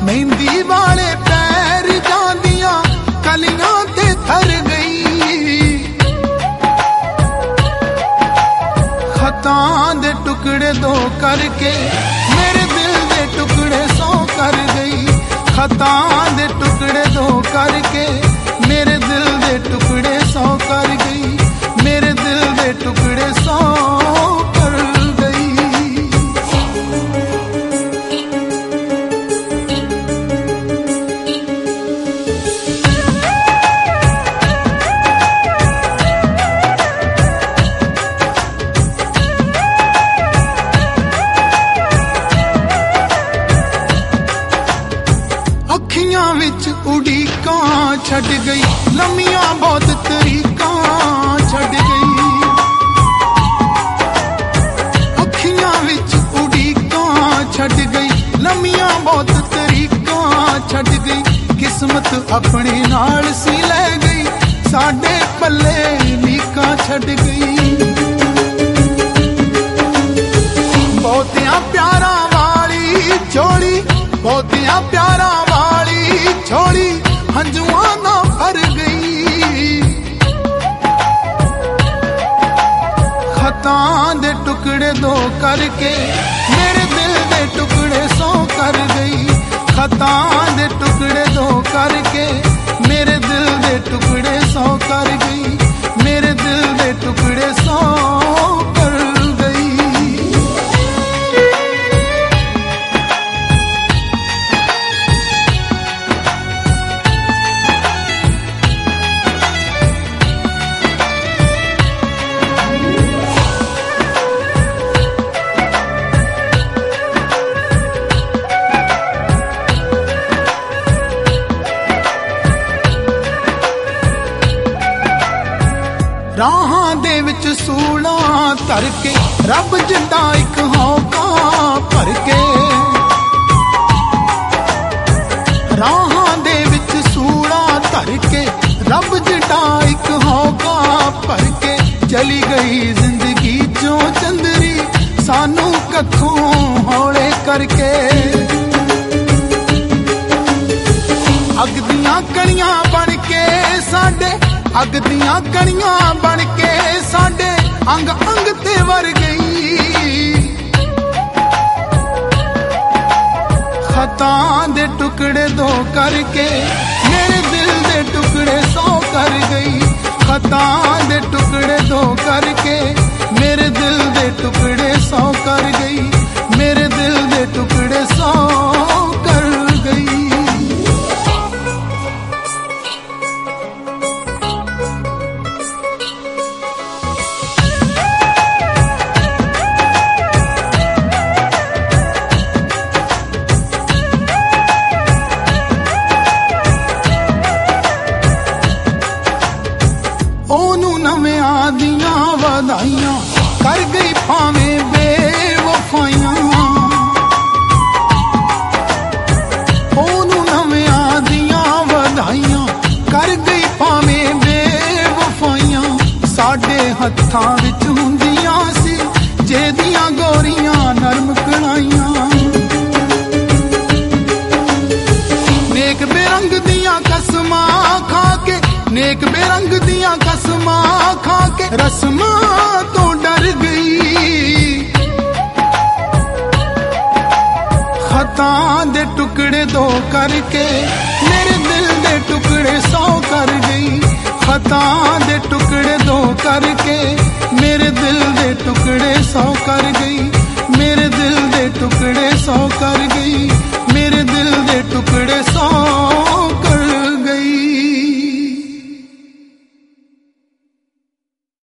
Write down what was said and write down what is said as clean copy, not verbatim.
मेहंदी वाले पैर जांदियां कलियां ते थर गई। खतां दे टुकड़े दो करके मेरे दिल दे टुकड़े सौ कर गई। खतां दे टुकड़े दो करके मेरे दिल दे टुकड़े सौ कर गई। मेरे दिल दे टुकड़े सौ कर गई। अखियां विच उड़ीकां छड़ गई, लम्मियां बहुत तरीकां छड़ गई। अखियां विच उड़ीकां छड़ गई, लम्मियां बहुत तरीकां छड़ गई। किस्मत अपने नाल सी लै गई, साडे पल्ले लीकां छड़ गई। बहुतियां प्यारा वाली झोली, बहुतियां प्यारा वाली झोली हंजुआं ना भर गई। खतां दे टुकड़े दो करके मेरे दिल दे टुकड़े सौ कर गई। खतां दे टुकड़े दो करके मेरे दिल दे टुकड़े सौ कर गई। मेरे दिल दे टुकड़े सौ कर गई। राहां दे विच सूलां धर के रब जिंदा इक हौका भर के। राहां दे विच सूलां धर के रब जिंदा इक हौका भर के। चली गई जिंदगी चों चंदरी सानू कखों हौले करके। अग दियां कणियां बन के साडे, अग दियां कणियां बन के साडे अंग अंग ते वर गई। खतां दे टुकड़े दो करके मेरे दिल दे टुकड़े सौ कर गई। खतां दे टुकड़े दो करके मेरे दिल दे टुकड़े सौ कर गई। मेरे दिल दे टुकड़े सौ कर गई। ओनू नवियां दियां वधाइयां कर गई भावें बेवफाइयां। ओनू नवियां दियां वधाइयां कर गई भावें बेवफाइयां। साडे हत्थां विच हुंदियां सी जेदियां गोरियां नरम कलाइयां। नेक बेरंग दियां कसमां खा के, नेक बेरंग दियां कसमां खा के रस्मां तो डर गई। खतां दे टुकड़े दो करके मेरे दिल दे टुकड़े सौ कर गई। खतां दे टुकड़े दो करके मेरे दिल दे टुकड़े सौ कर गई। मेरे दिल दे टुकड़े सौ कर